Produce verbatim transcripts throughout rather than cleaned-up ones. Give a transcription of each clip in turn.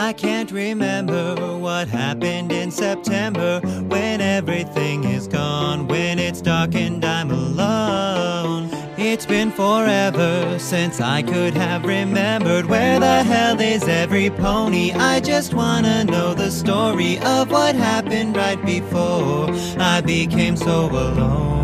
I can't remember what happened in September, when everything is gone, when it's dark and I'm alone. It's been forever since I could have remembered where the hell is every pony. I just wanna know the story of what happened right before I became so alone.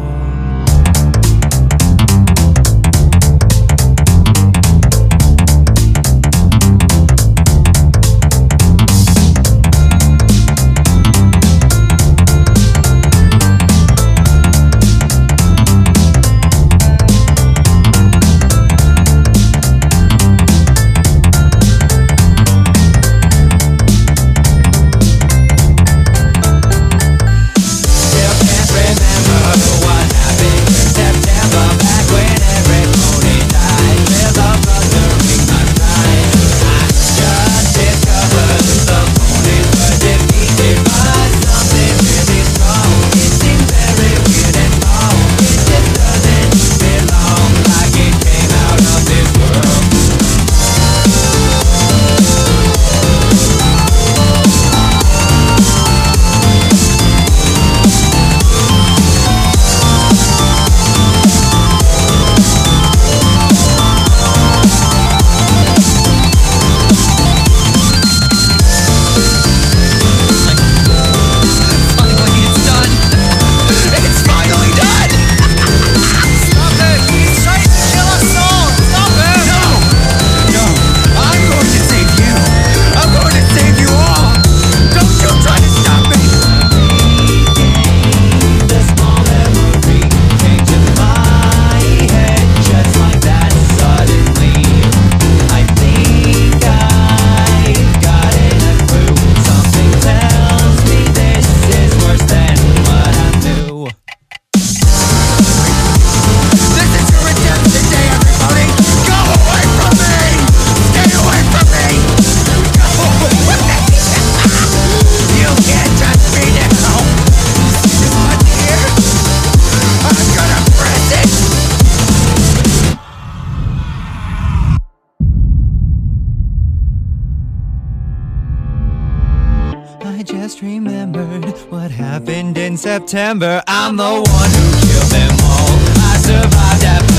I just remembered what happened in September. I'm the one who killed them all. I survived after